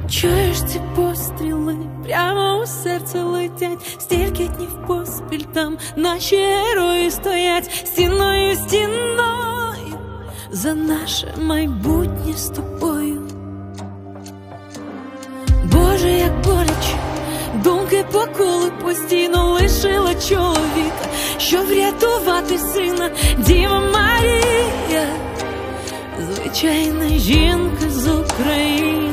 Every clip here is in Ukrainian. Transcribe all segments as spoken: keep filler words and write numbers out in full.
Чуєш ці постріли, прямо у серце летять, стільки днів поспіль там наші герої стоять, стіною, стіною за наше майбутнє з тобою. Боже, як боляче, думки по колу постійно лишила чоловіка, щоб врятувати сина. Діва Марія, звичайна жінка з України.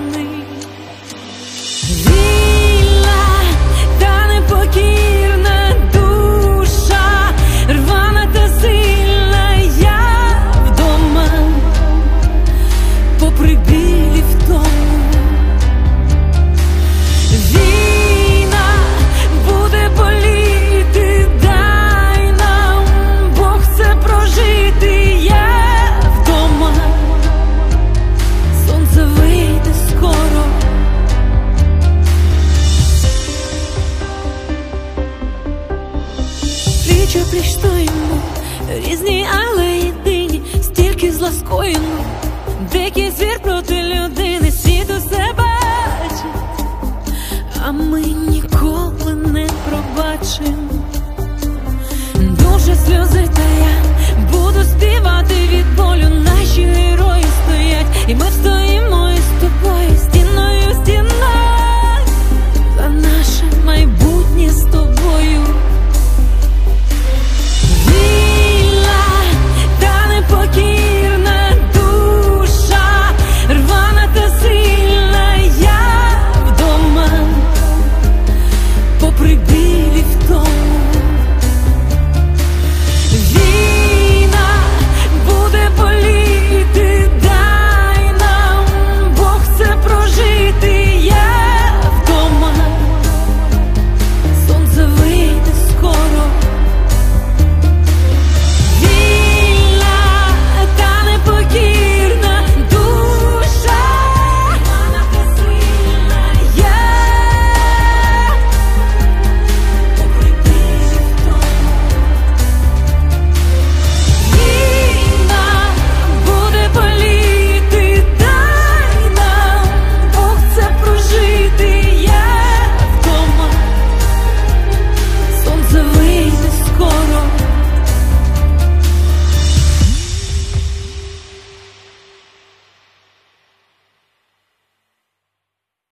Вільна та непокірна душа, рвана та сильна я вдома, попри білі втому. Війна буде боліти, дай нам Бог це прожити, я вдома, сонце вийде скоро. Пліч опліч стоїмо, різні, але єдині, стільки зла скоєно, дикий звір проти людини, світ усе бачить, а ми ніколи не пробачимо. Дуже сльози